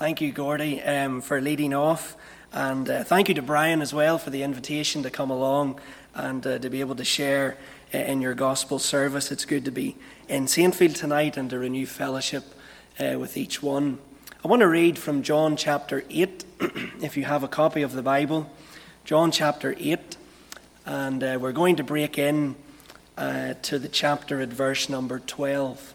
Thank you, Gordy, for leading off. And thank you to Brian as well for the invitation to come along and to be able to share in your gospel service. It's good to be in Saintfield tonight and to renew fellowship with each one. I want to read from John chapter 8, if you have a copy of the Bible. John chapter 8, and we're going to break in to the chapter at verse number 12.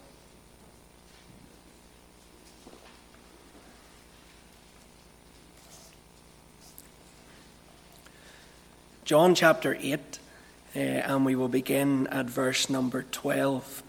John chapter 8, and we will begin at verse number 12.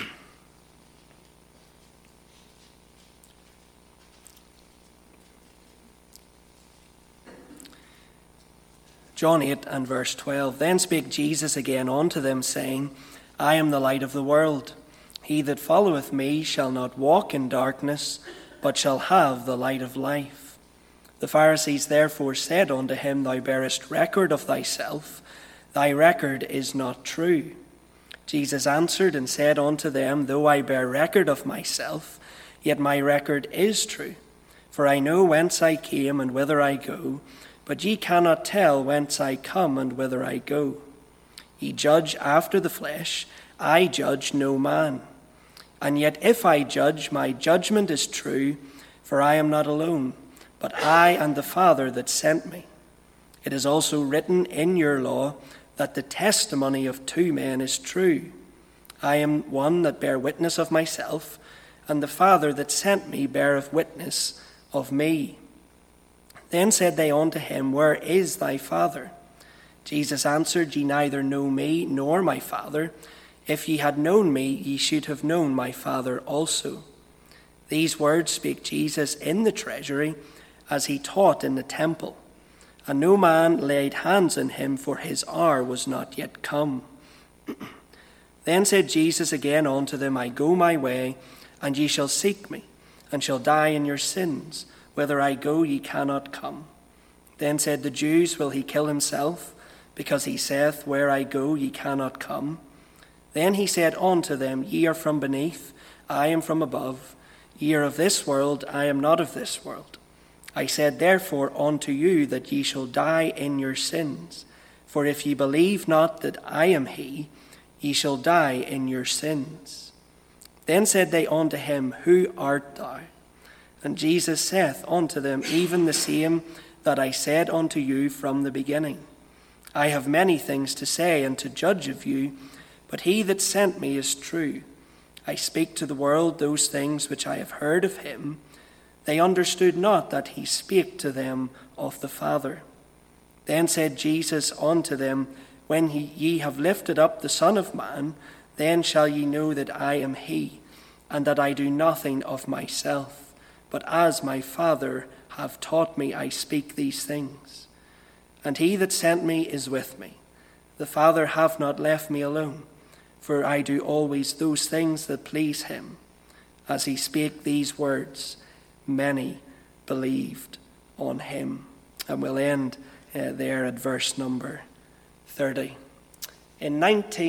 John 8 and verse 12. Then spake Jesus again unto them, saying, I am the light of the world. He that followeth me shall not walk in darkness, but shall have the light of life. The Pharisees therefore said unto him, Thou bearest record of thyself, thy record is not true. Jesus answered and said unto them, Though I bear record of myself, yet my record is true. For I know whence I came and whither I go, but ye cannot tell whence I come and whither I go. Ye judge after the flesh, I judge no man. And yet if I judge, my judgment is true, for I am not alone, but I and the Father that sent me. It is also written in your law that the testimony of two men is true. I am one that bear witness of myself, and the Father that sent me beareth witness of me. Then said they unto him, Where is thy Father? Jesus answered, Ye neither know me nor my Father. If ye had known me, ye should have known my Father also. These words spake Jesus in the treasury, as he taught in the temple. And no man laid hands on him, for his hour was not yet come. Then said Jesus again unto them, I go my way, and ye shall seek me, and shall die in your sins. Whither I go, ye cannot come. Then said the Jews, Will he kill himself? Because he saith, Where I go, ye cannot come. Then he said unto them, Ye are from beneath, I am from above. Ye are of this world, I am not of this world. I said therefore unto you that ye shall die in your sins. For if ye believe not that I am he, ye shall die in your sins. Then said they unto him, Who art thou? And Jesus saith unto them, Even the same that I said unto you from the beginning. I have many things to say and to judge of you, but he that sent me is true. I speak to the world those things which I have heard of him. They understood not that he spake to them of the Father. Then said Jesus unto them, When ye have lifted up the Son of Man, then shall ye know that I am he, and that I do nothing of myself, but as my Father hath taught me, I speak these things. And he that sent me is with me. The Father hath not left me alone, for I do always those things that please him. As he spake these words, many believed on him. And we'll end there at verse number 30. In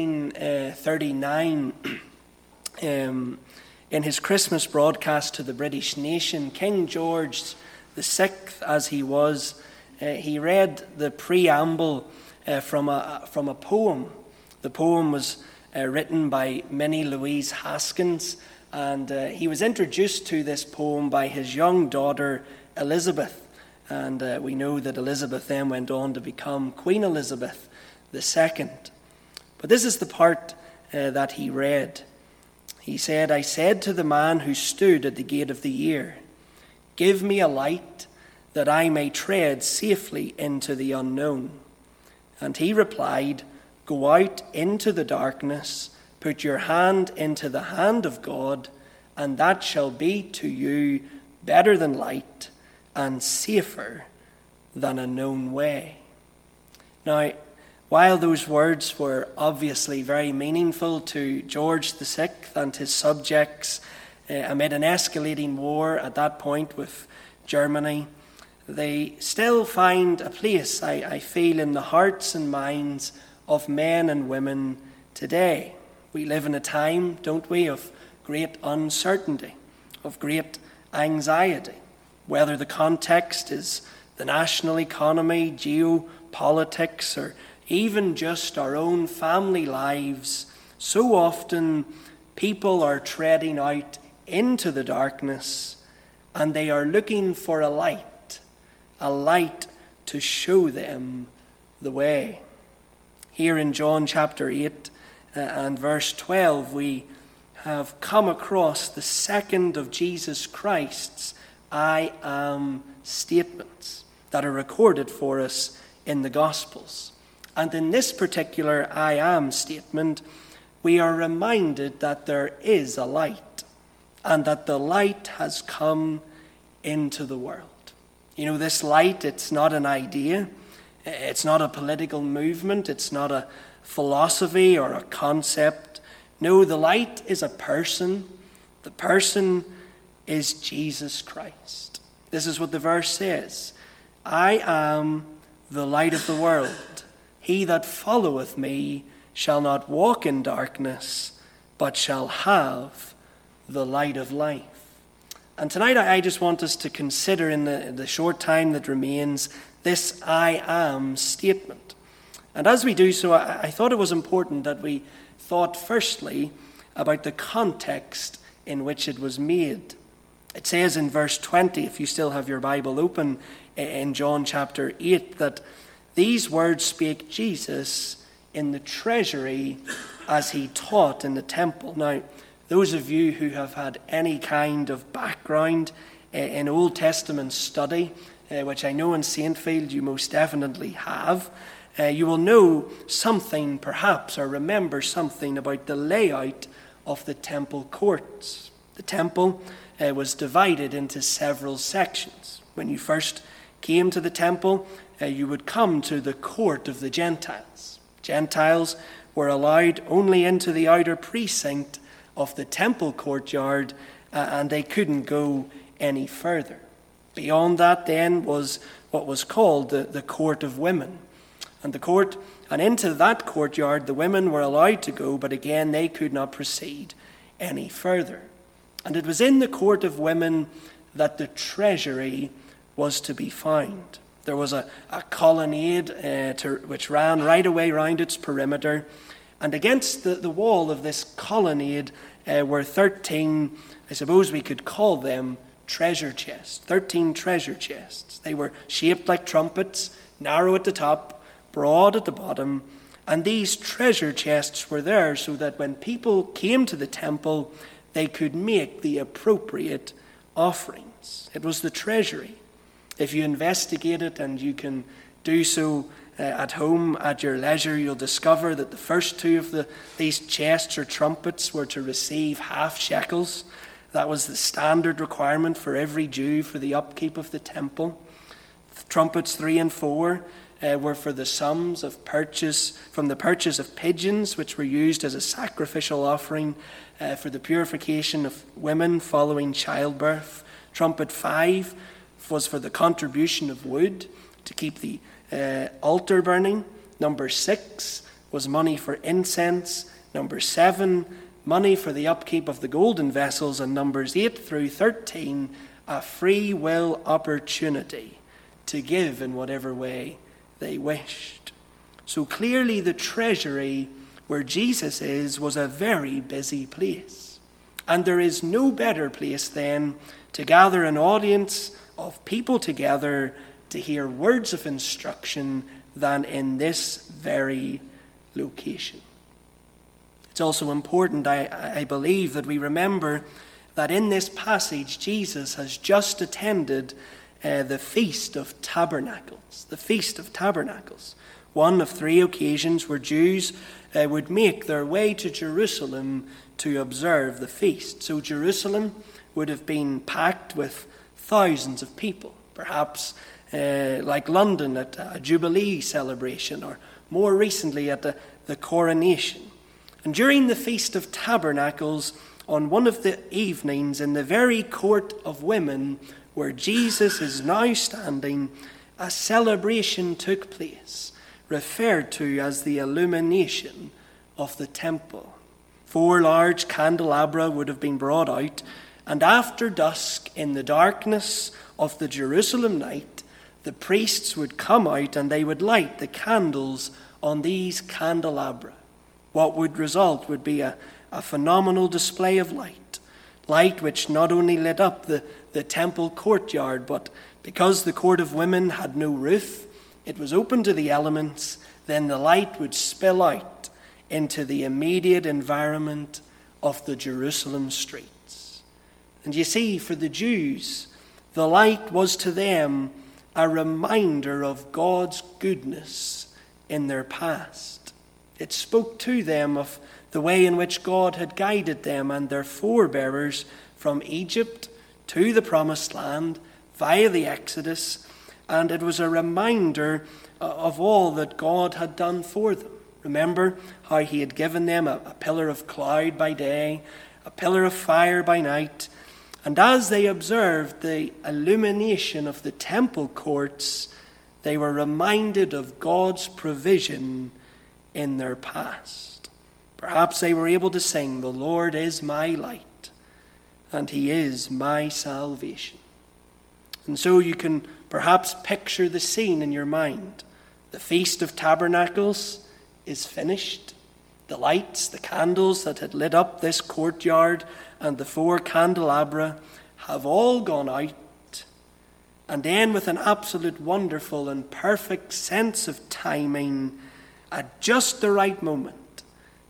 1939, in his Christmas broadcast to the British nation, King George VI, as he was, he read the preamble from a poem. The poem was written by Minnie Louise Haskins, and he was introduced to this poem by his young daughter, Elizabeth. And we know that Elizabeth then went on to become Queen Elizabeth II. But this is the part that he read. He said, I said to the man who stood at the gate of the year, Give me a light that I may tread safely into the unknown. And he replied, Go out into the darkness, put your hand into the hand of God, and that shall be to you better than light and safer than a known way. Now, while those words were obviously very meaningful to George VI and his subjects amid an escalating war at that point with Germany, they still find a place, I feel, in the hearts and minds of men and women today. We live in a time, don't we, of great uncertainty, of great anxiety. Whether the context is the national economy, geopolitics, or even just our own family lives, so often people are treading out into the darkness, and they are looking for a light to show them the way. Here in John chapter 8 and verse 12, we have come across the second of Jesus Christ's I am statements that are recorded for us in the Gospels. And in this particular I am statement, we are reminded that there is a light, and that the light has come into the world. You know, this light, it's not an idea, it's not a political movement, it's not a philosophy or a concept. No, the light is a person. The person is Jesus Christ. This is what the verse says. I am the light of the world. He that followeth me shall not walk in darkness, but shall have the light of life. And tonight I just want us to consider in the short time that remains this I am statement. And as we do so, I thought it was important that we thought firstly about the context in which it was made. It says in verse 20, if you still have your Bible open, in John chapter 8, that these words spake Jesus in the treasury as he taught in the temple. Now, those of you who have had any kind of background in Old Testament study, which I know in Saintfield you most definitely have, you will know something perhaps, or remember something about the layout of the temple courts. The temple was divided into several sections. When you first came to the temple, you would come to the court of the Gentiles. Gentiles were allowed only into the outer precinct of the temple courtyard, and they couldn't go any further. Beyond that then was what was called the court of women. And into that courtyard the women were allowed to go, but again they could not proceed any further. And it was in the court of women that the treasury was to be found. There was a colonnade which ran right away round its perimeter, and against the wall of this colonnade were 13, I suppose we could call them treasure chests, 13 treasure chests. They were shaped like trumpets, narrow at the top, broad at the bottom, and these treasure chests were there so that when people came to the temple, they could make the appropriate offerings. It was the treasury. If you investigate it, and you can do so at home at your leisure, you'll discover that the first two of these chests or trumpets were to receive half shekels. That was the standard requirement for every Jew for the upkeep of the temple. Trumpets 3 and 4 were for the sums of purchase, from the purchase of pigeons, which were used as a sacrificial offering for the purification of women following childbirth. Trumpet 5 was for the contribution of wood to keep the altar burning. Number 6 was money for incense. Number 7, money for the upkeep of the golden vessels. And numbers 8 through 13, a free will opportunity to give in whatever way they wished. So clearly the treasury where Jesus is was a very busy place. And there is no better place then to gather an audience of people together to hear words of instruction than in this very location. It's also important, I believe, that we remember that in this passage Jesus has just attended the Feast of Tabernacles. The Feast of Tabernacles, one of 3 occasions where Jews would make their way to Jerusalem to observe the feast. So Jerusalem would have been packed with thousands of people, perhaps like London at a Jubilee celebration, or more recently at the coronation. And during the Feast of Tabernacles, on one of the evenings in the very court of women where Jesus is now standing, a celebration took place, referred to as the illumination of the temple. 4 large candelabra would have been brought out, And after dusk, in the darkness of the Jerusalem night, the priests would come out and they would light the candles on these candelabra. What would result would be a phenomenal display of light. Light which not only lit up the temple courtyard, but because the court of women had no roof, it was open to the elements, then the light would spill out into the immediate environment of the Jerusalem streets. And you see, for the Jews, the light was to them a reminder of God's goodness in their past. It spoke to them of the way in which God had guided them and their forebearers from Egypt to the Promised Land via the Exodus, and it was a reminder of all that God had done for them. Remember how he had given them a pillar of cloud by day, a pillar of fire by night, and as they observed the illumination of the temple courts, they were reminded of God's provision in their past. Perhaps they were able to sing, "The Lord is my light, and he is my salvation." And so you can perhaps picture the scene in your mind. The Feast of Tabernacles is finished. The lights, the candles that had lit up this courtyard and the 4 candelabra have all gone out. And then, with an absolute wonderful and perfect sense of timing, at just the right moment,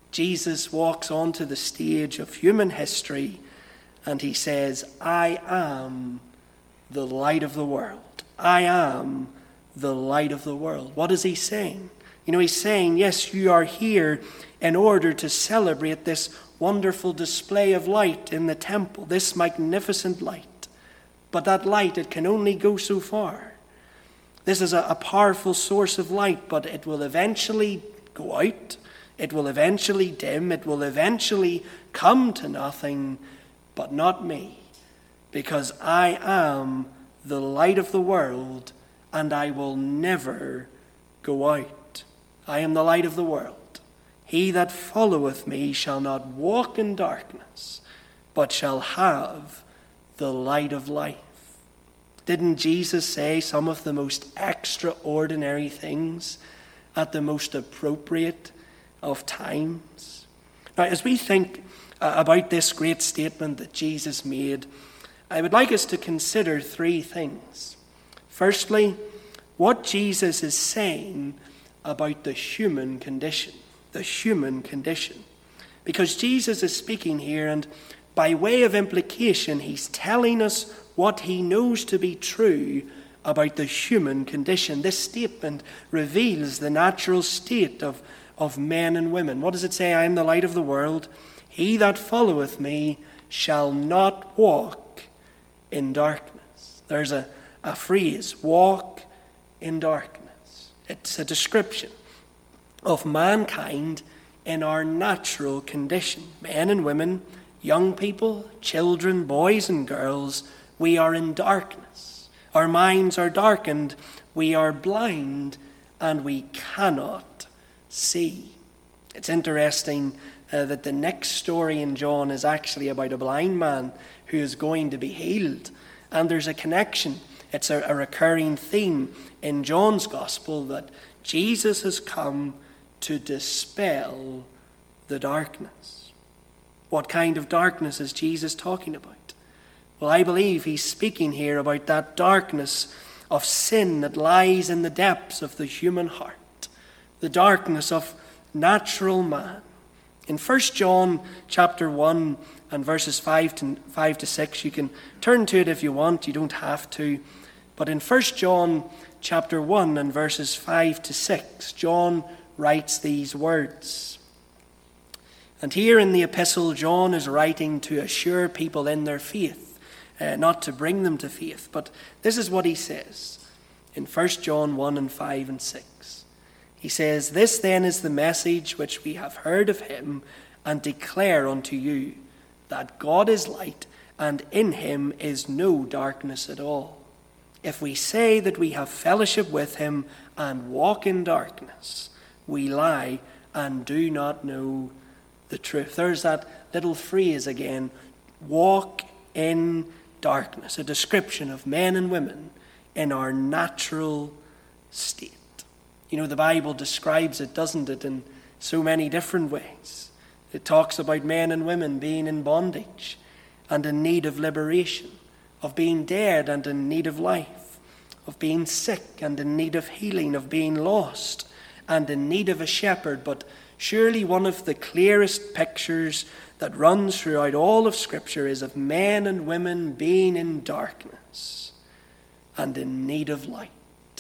Jesus walks onto the stage of human history and he says, "I am the light of the world. I am the light of the world." What is he saying? He's saying, yes, you are here in order to celebrate this wonderful display of light in the temple, this magnificent light. But that light, it can only go so far. This is a powerful source of light, but it will eventually go out. It will eventually dim. It will eventually come to nothing, but not me. Because I am the light of the world, and I will never go out. I am the light of the world. He that followeth me shall not walk in darkness, but shall have the light of life. Didn't Jesus say some of the most extraordinary things at the most appropriate of times? Now, as we think about this great statement that Jesus made, I would like us to consider 3 things. Firstly, what Jesus is saying about the human condition. The human condition. Because Jesus is speaking here, and by way of implication, he's telling us what he knows to be true about the human condition. This statement reveals the natural state of men and women. What does it say? I am the light of the world. He that followeth me shall not walk in darkness. There's a phrase, walk in darkness. It's a description of mankind in our natural condition. Men and women, young people, children, boys and girls, we are in darkness. Our minds are darkened, we are blind, and we cannot see. It's interesting that the next story in John is actually about a blind man who is going to be healed. And there's a connection. It's a recurring theme in John's gospel that Jesus has come to dispel the darkness. What kind of darkness is Jesus talking about? Well, I believe he's speaking here about that darkness of sin that lies in the depths of the human heart, the darkness of natural man. In 1 John chapter 1 and verses 5 to 6, you can turn to it if you want, you don't have to. But in 1 John chapter 1 and verses 5 to 6, John writes these words. And here in the epistle, John is writing to assure people in their faith, not to bring them to faith. But this is what he says in 1 John 1 and 5 and 6. He says, "This then is the message which we have heard of him and declare unto you, that God is light, and in him is no darkness at all. If we say that we have fellowship with him and walk in darkness, we lie and do not know the truth." There's that little phrase again, walk in darkness, a description of men and women in our natural state. You know, the Bible describes it, doesn't it, in so many different ways. It talks about men and women being in bondage and in need of liberation, of being dead and in need of life, of being sick and in need of healing, of being lost and in need of a shepherd. But surely one of the clearest pictures that runs throughout all of Scripture is of men and women being in darkness and in need of light.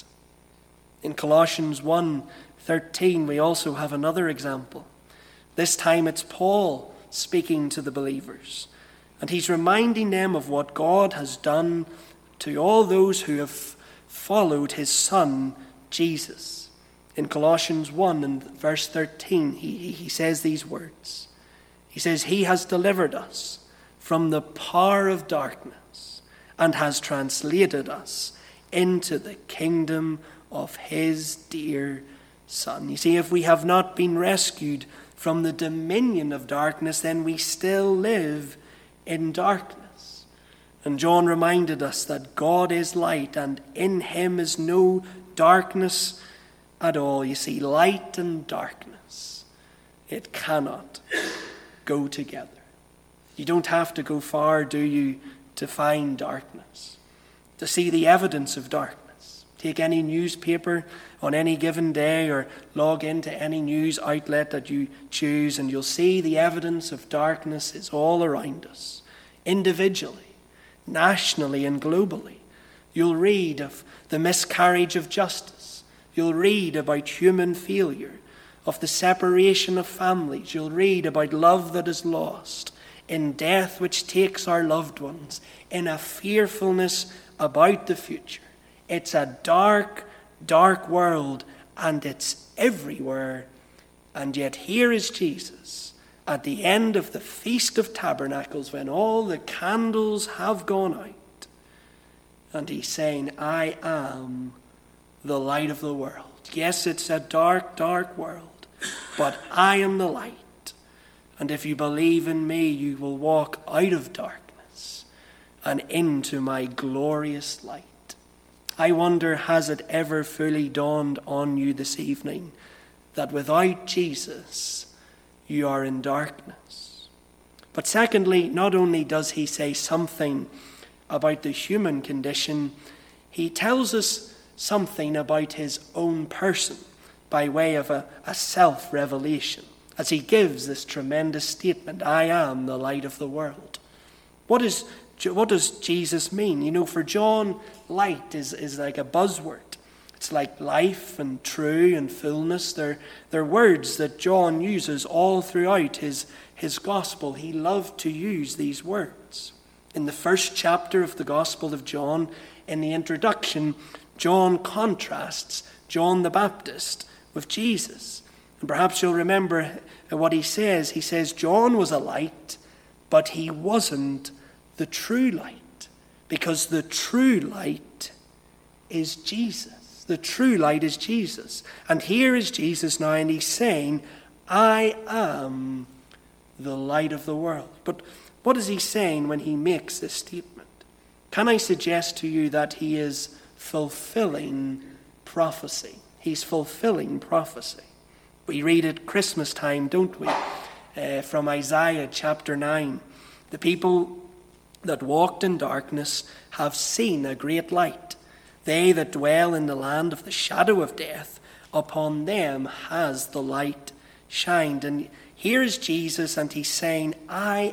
In Colossians 1:13, we also have another example. This time it's Paul speaking to the believers, and he's reminding them of what God has done to all those who have followed his Son, Jesus. In Colossians 1 and verse 13, he says these words. He says, "He has delivered us from the power of darkness and has translated us into the kingdom of his dear Son." You see, if we have not been rescued from the dominion of darkness, then we still live in darkness. And John reminded us that God is light, and in him is no darkness at all. You see, light and darkness, it cannot go together. You don't have to go far, do you, to find darkness, to see the evidence of darkness. Take any newspaper on any given day or log into any news outlet that you choose, and you'll see the evidence of darkness is all around us, individually, nationally, and globally. You'll read of the miscarriage of justice. You'll read about human failure, of the separation of families. You'll read about love that is lost, in death which takes our loved ones, in a fearfulness about the future. It's a dark, dark world, and it's everywhere. And yet here is Jesus at the end of the Feast of Tabernacles, when all the candles have gone out, and he's saying, "I am the light of the world." Yes, it's a dark, dark world, but I am the light. And if you believe in me, you will walk out of darkness and into my glorious light. I wonder, has it ever fully dawned on you this evening that without Jesus, you are in darkness? But secondly, not only does he say something about the human condition, he tells us something about his own person by way of a self-revelation, as he gives this tremendous statement, "I am the light of the world." What does Jesus mean? You know, for John, light is like a buzzword. It's like life and true and fullness. They're words that John uses all throughout his gospel. He loved to use these words. In the first chapter of the Gospel of John, in the introduction, John contrasts John the Baptist with Jesus. And perhaps you'll remember what he says. He says, John was a light, but he wasn't the true light, because the true light is Jesus. The true light is Jesus. And here is Jesus now, and he's saying, "I am the light of the world." But what is he saying when he makes this statement? Can I suggest to you that he is fulfilling prophecy? He's fulfilling prophecy. We read at Christmas time, don't we? From Isaiah chapter 9. The people that walked in darkness have seen a great light. They that dwell in the land of the shadow of death, upon them has the light shined. And here is Jesus, and he's saying, "I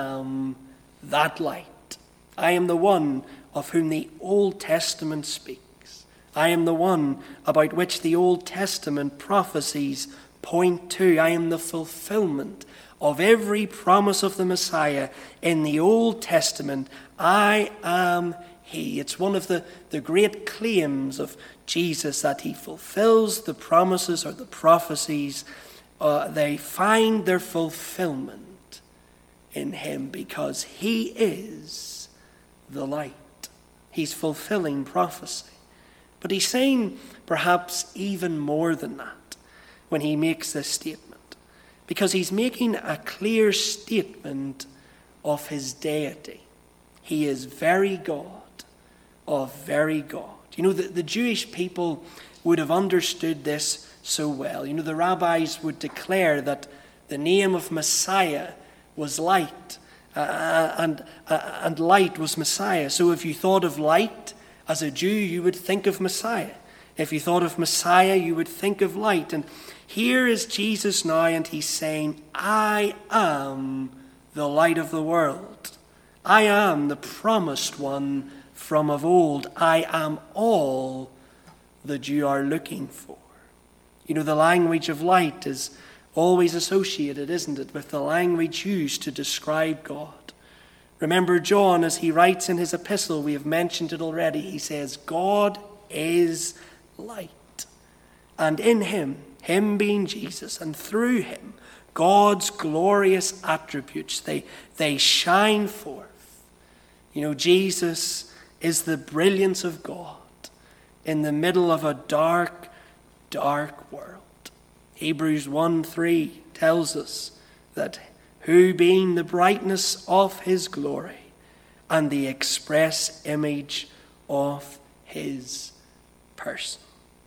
am that light. I am the one of whom the Old Testament speaks. I am the one about which the Old Testament prophecies point to. I am the fulfillment of every promise of the Messiah in the Old Testament. I am he." It's one of the great claims of Jesus, that he fulfills the promises or the prophecies. They find their fulfillment in him because he is the light. He's fulfilling prophecy. But he's saying perhaps even more than that when he makes this statement, because he's making a clear statement of his deity. He is very God of very God. You know, the Jewish people would have understood this so well. You know, the rabbis would declare that the name of Messiah was light, and light was Messiah. So if you thought of light as a Jew, you would think of Messiah. If you thought of Messiah, you would think of light. And here is Jesus now, and he's saying, I am the light of the world. I am the promised one from of old. I am all that you are looking for. You know, the language of light is always associated, isn't it, with the language used to describe God. Remember John, as he writes in his epistle, we have mentioned it already, he says, God is light. And in him being Jesus, and through him, God's glorious attributes, they shine forth. You know, Jesus is the brilliance of God in the middle of a dark, dark world. Hebrews 1:3 tells us that who being the brightness of his glory and the express image of his person.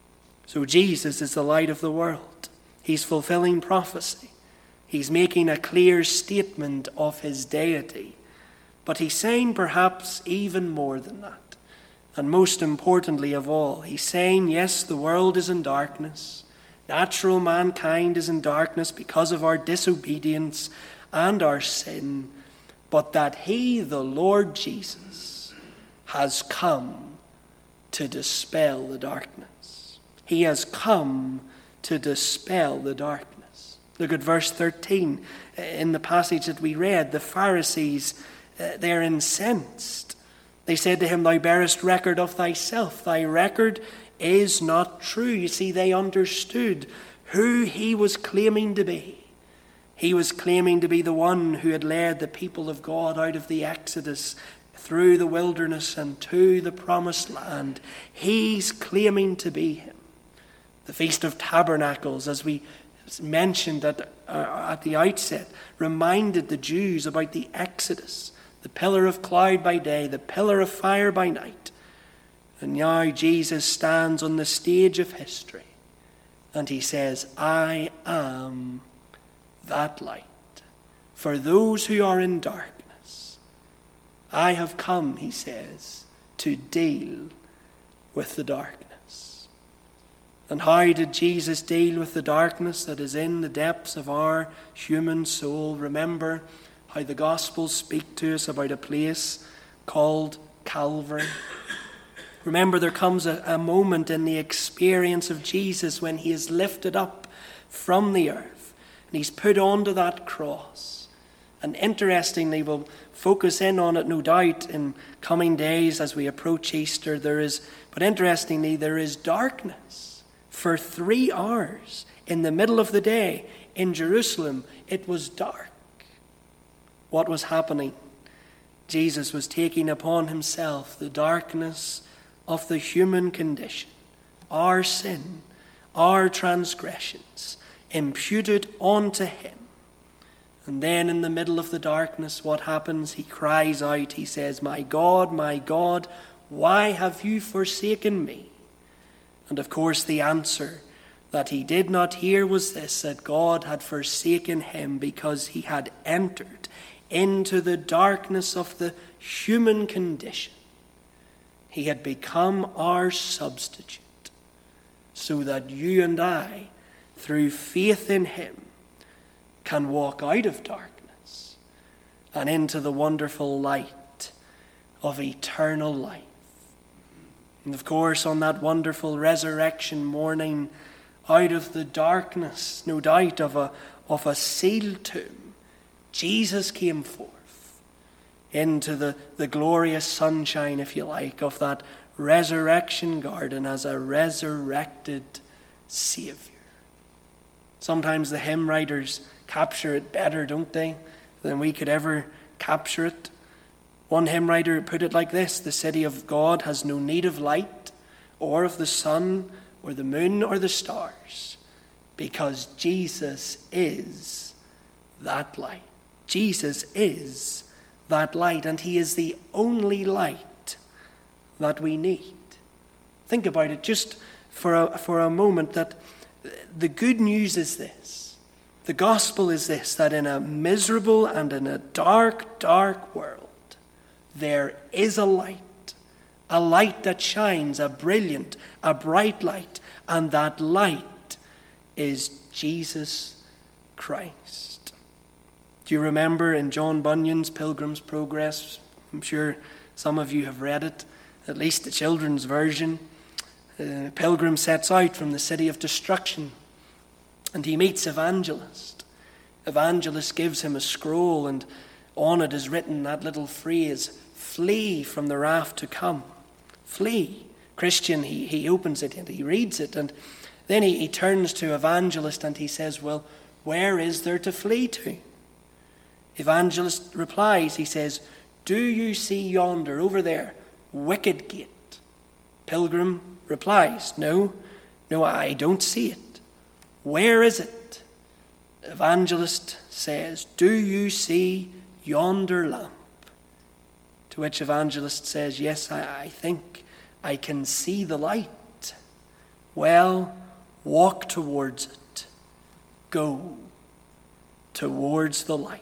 So Jesus is the light of the world. He's fulfilling prophecy. He's making a clear statement of his deity. But he's saying perhaps even more than that. And most importantly of all, he's saying, yes, the world is in darkness. Natural mankind is in darkness because of our disobedience and our sin. But that he, the Lord Jesus, has come to dispel the darkness. He has come to dispel the darkness. Look at verse 13. In the passage that we read, the Pharisees, they're incensed. They said to him, thou bearest record of thyself. Thy record is not true. You see, they understood who he was claiming to be. He was claiming to be the one who had led the people of God out of the Exodus through the wilderness and to the promised land. He's claiming to be him. The Feast of Tabernacles, as we mentioned at the outset, reminded the Jews about the Exodus, the pillar of cloud by day, the pillar of fire by night. And now Jesus stands on the stage of history and he says, I am that light. For those who are in darkness, I have come, he says, to deal with the darkness. And how did Jesus deal with the darkness that is in the depths of our human soul? Remember how the Gospels speak to us about a place called Calvary. Remember, there comes a moment in the experience of Jesus when he is lifted up from the earth and he's put onto that cross. And interestingly, we'll focus in on it no doubt in coming days as we approach Easter. But interestingly, there is darkness for 3 hours in the middle of the day in Jerusalem. It was dark. What was happening? Jesus was taking upon himself the darkness of the human condition, our sin, our transgressions, imputed onto him. And then in the middle of the darkness, what happens? He cries out, he says, my God, why have you forsaken me? And of course the answer that he did not hear was this, that God had forsaken him because he had entered into the darkness of the human condition. He had become our substitute so that you and I, through faith in him, can walk out of darkness and into the wonderful light of eternal life. And of course, on that wonderful resurrection morning, out of the darkness, no doubt, of a sealed tomb, Jesus came forth into the glorious sunshine, if you like, of that resurrection garden as a resurrected Saviour. Sometimes the hymn writers capture it better, don't they, than we could ever capture it. One hymn writer put it like this: the city of God has no need of light, or of the sun, or the moon, or the stars, because Jesus is that light. Jesus is that light, and he is the only light that we need. Think about it just for a moment, that the good news is this. The gospel is this, that in a miserable and in a dark, dark world, there is a light that shines, a brilliant, a bright light, and that light is Jesus Christ. Do you remember in John Bunyan's Pilgrim's Progress? I'm sure some of you have read it, at least the children's version. The pilgrim sets out from the city of destruction, and he meets Evangelist. Evangelist gives him a scroll, and on it is written that little phrase, "Flee from the wrath to come." Flee. Christian, he opens it and he reads it, and then he turns to Evangelist and he says, "Well, where is there to flee to?" Evangelist replies, he says, "Do you see yonder, over there, wicket gate?" Pilgrim replies, No, I don't see it." "Where is it?" Evangelist says, "Do you see yonder lamp?" To which Evangelist says, "Yes, I think I can see the light." "Well, walk towards it. Go towards the light."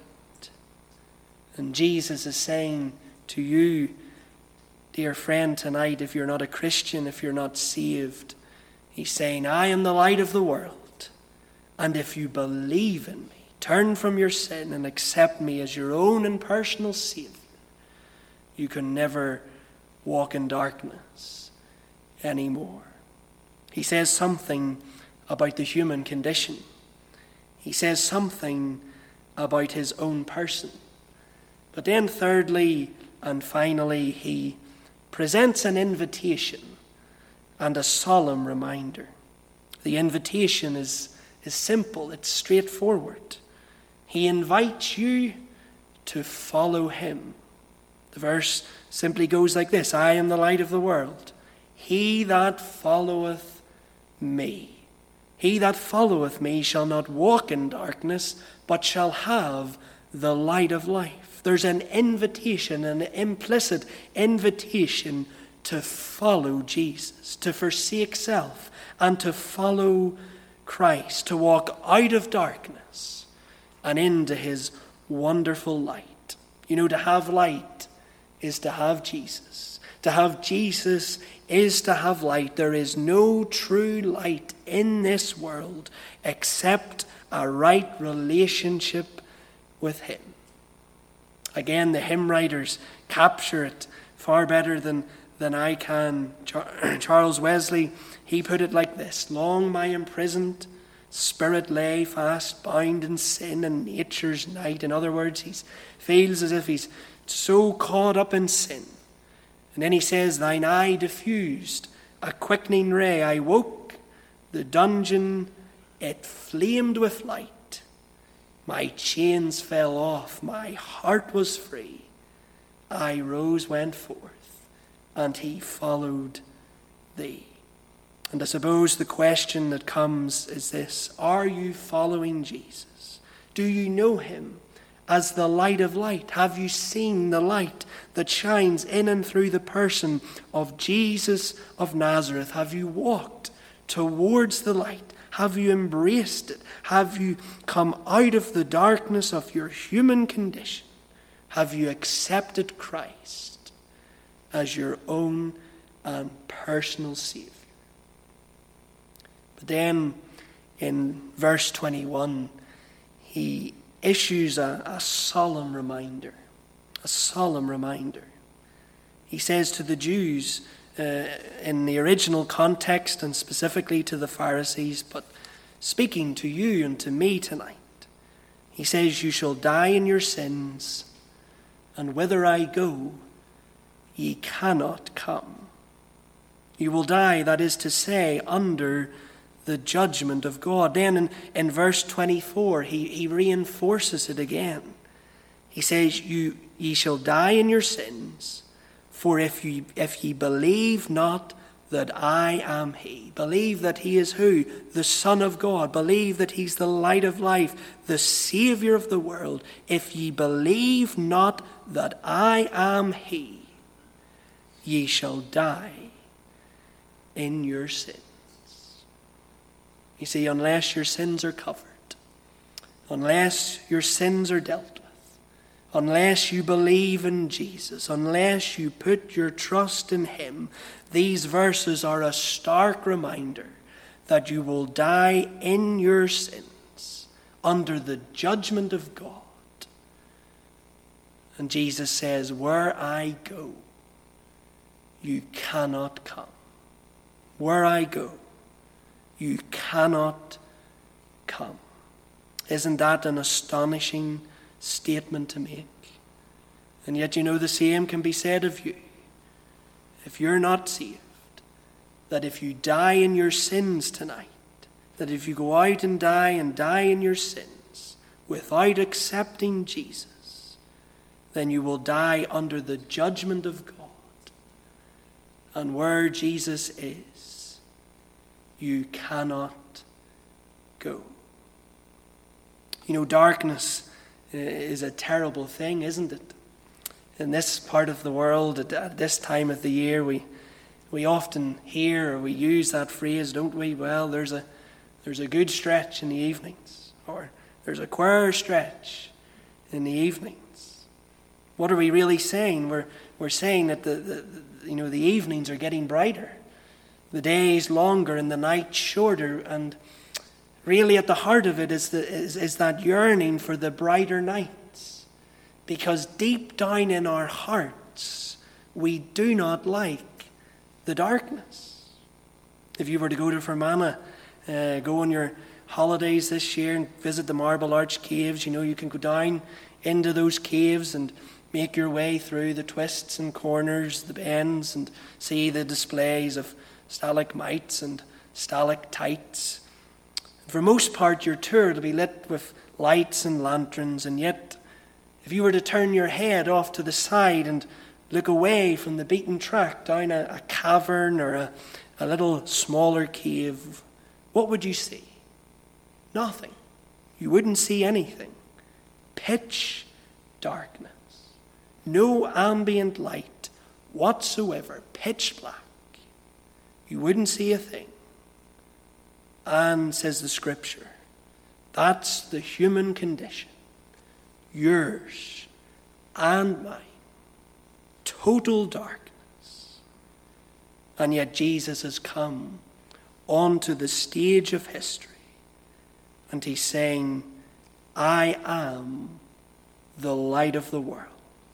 And Jesus is saying to you, dear friend, tonight, if you're not a Christian, if you're not saved, he's saying, "I am the light of the world. And if you believe in me, turn from your sin and accept me as your own and personal Savior, you can never walk in darkness anymore." He says something about the human condition. He says something about his own person. But then thirdly and finally, he presents an invitation and a solemn reminder. The invitation is simple, it's straightforward. He invites you to follow him. The verse simply goes like this: "I am the light of the world. He that followeth me. He that followeth me shall not walk in darkness, but shall have the light of life." There's an invitation, an implicit invitation to follow Jesus, to forsake self and to follow Christ, to walk out of darkness and into his wonderful light. You know, to have light is to have Jesus. To have Jesus is to have light. There is no true light in this world except a right relationship with him. Again, the hymn writers capture it far better than I can. Charles Wesley, he put it like this: "Long my imprisoned spirit lay fast bound in sin and nature's night." In other words, he feels as if he's so caught up in sin. And then he says, "Thine eye diffused a quickening ray. I woke, the dungeon, it flamed with light. My chains fell off, my heart was free. I rose, went forth, and he followed thee." And I suppose the question that comes is this: are you following Jesus? Do you know him as the light of light? Have you seen the light that shines in and through the person of Jesus of Nazareth? Have you walked towards the light? Have you embraced it? Have you come out of the darkness of your human condition? Have you accepted Christ as your own and personal Savior? But then in verse 21, he issues a solemn reminder. A solemn reminder. He says to the Jews, in the original context and specifically to the Pharisees, but speaking to you and to me tonight, he says, "You shall die in your sins, and whither I go, ye cannot come." You will die, that is to say, under the judgment of God. Then in verse 24, he reinforces it again. He says, "Ye shall die in your sins, for if ye believe not that I am he. Believe that he is who? The Son of God. Believe that he's the light of life, the Saviour of the world. If ye believe not that I am he, ye shall die in your sins. You see, unless your sins are covered, unless your sins are dealt with, unless you believe in Jesus, unless you put your trust in him, these verses are a stark reminder that you will die in your sins under the judgment of God. And Jesus says, where I go, you cannot come. Where I go, you cannot come. Isn't that an astonishing statement to make? And yet, the same can be said of you. If you're not saved, that if you die in your sins tonight, that if you go out and die in your sins without accepting Jesus, then you will die under the judgment of God. And where Jesus is, you cannot go. Darkness is a terrible thing, isn't it? In this part of the world, at this time of the year, we often hear or we use that phrase, don't we? Well, there's a good stretch in the evenings, or there's a queer stretch in the evenings. What are we really saying? We're saying that the evenings are getting brighter, the days longer and the nights shorter, and really at the heart of it is that yearning for the brighter nights. Because deep down in our hearts, we do not like the darkness. If you were to go to Fermanagh, go on your holidays this year and visit the Marble Arch Caves, you can go down into those caves and make your way through the twists and corners, the bends, and see the displays of stalagmites and stalactites. For most part, your tour will be lit with lights and lanterns, and yet, if you were to turn your head off to the side and look away from the beaten track down a cavern or a little smaller cave, what would you see? Nothing. You wouldn't see anything. Pitch darkness. No ambient light whatsoever. Pitch black. You wouldn't see a thing. And, says the Scripture, that's the human condition. Yours and mine. Total darkness. And yet Jesus has come onto the stage of history, and he's saying, I am the light of the world.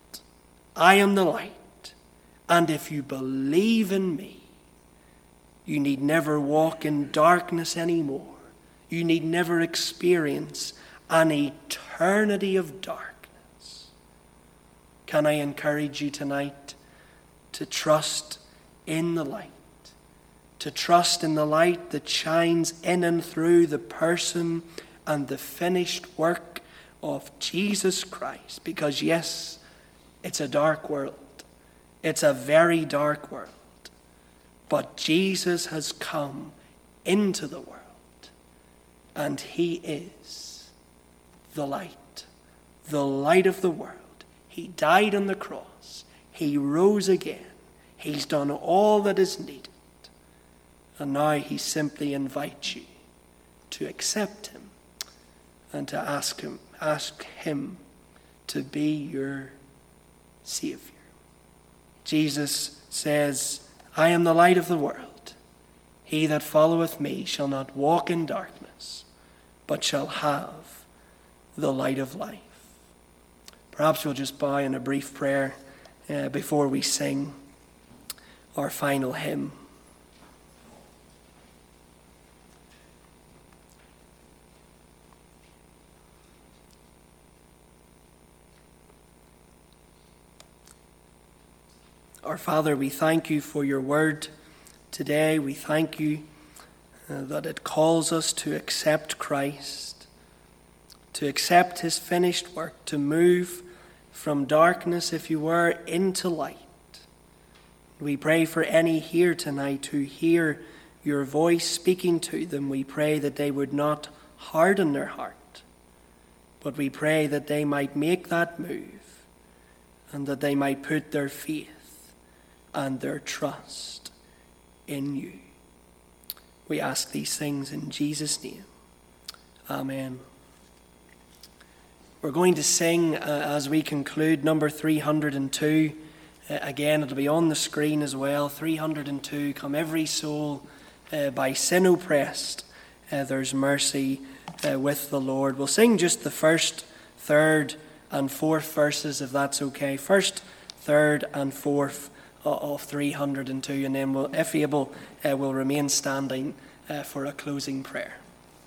I am the light. And if you believe in me, you need never walk in darkness anymore. You need never experience an eternity of darkness. Can I encourage you tonight to trust in the light? To trust in the light that shines in and through the person and the finished work of Jesus Christ. Because yes, it's a dark world. It's a very dark world. But Jesus has come into the world, and he is the light of the world. He died on the cross. He rose again. He's done all that is needed. And now he simply invites you to accept him and to ask him to be your Savior. Jesus says, I am the light of the world. He that followeth me shall not walk in darkness, but shall have the light of life. Perhaps we'll just bow in a brief prayer before we sing our final hymn. Our Father, we thank you for your word today. We thank you that it calls us to accept Christ, to accept his finished work, to move from darkness, if you were, into light. We pray for any here tonight who hear your voice speaking to them. We pray that they would not harden their heart, but we pray that they might make that move and that they might put their faith and their trust in you. We ask these things in Jesus' name. Amen. We're going to sing as we conclude number 302. Again, it'll be on the screen as well. 302, Come Every Soul, by Sin Oppressed. There's mercy with the Lord. We'll sing just the first, third, and fourth verses, if that's okay. First, third, and fourth of 302, and then we'll, if able, we'll remain standing for a closing prayer.